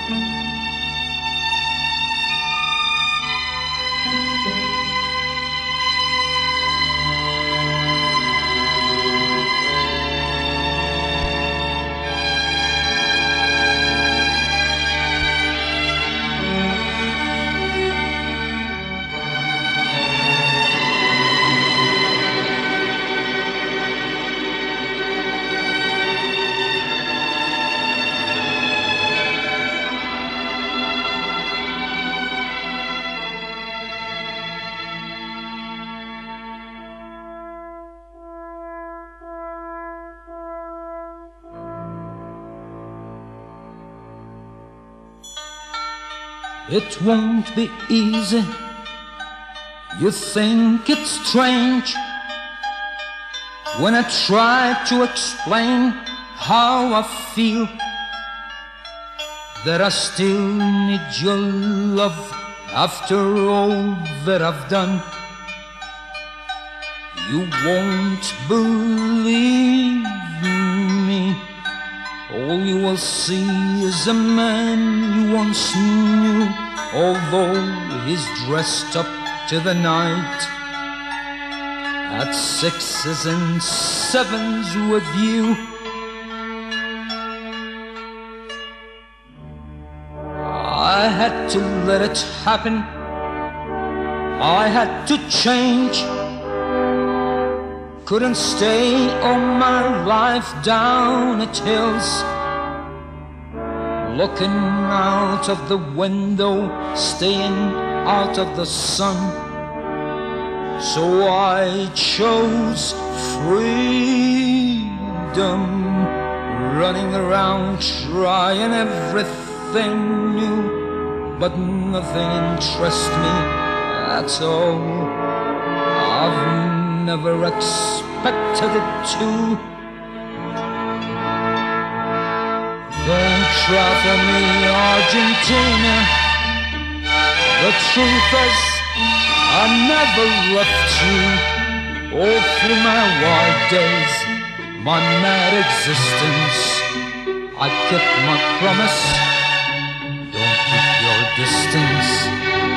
It won't be easy. You think it's strange when I try to explain how I feel, that I still need your love after all that I've done. You won't believe me. All you will see is a man you once knew, although he's dressed up to the night at sixes and sevens with you. I had to let it happen. I had to change. Couldn't stay all my life down at hills, looking out of the window, staying out of the sun. So I chose freedom, running around trying everything new, but nothing interests me at all. I've never expected it to. Don't try for me, Argentina. The truth is, I never left you. All through my wild days, my mad existence, I kept my promise. Don't keep your distance.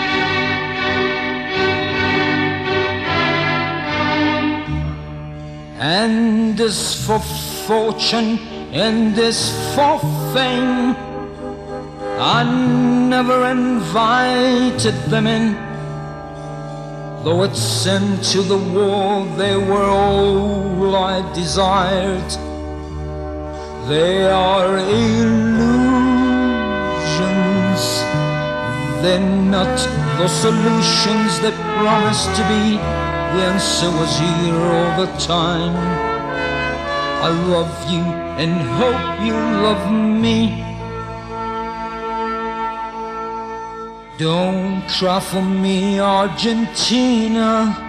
And this for fortune, and this for fame, I never invited them in. Though it seemed to the world they were all I desired. They are illusions. They're not the solutions they promise to be. The answer was here all the time. I love you and hope you love me. Don't cry for me, Argentina.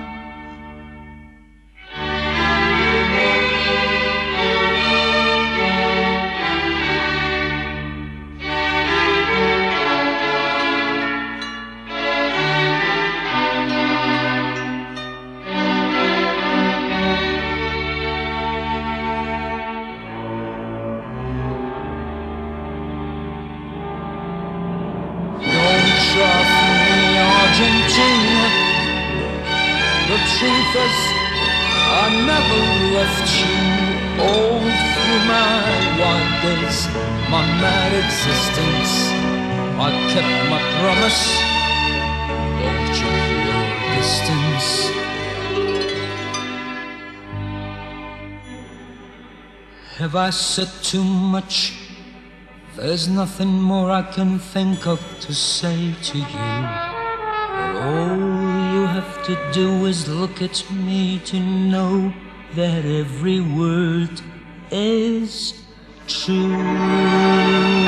Argentina. The truth is, I never left you. All through my wild days, my mad existence, I kept my promise. Don't keep your distance. Have I said too much? There's nothing more I can think of to say to you. All you have to do is look at me to know that every word is true.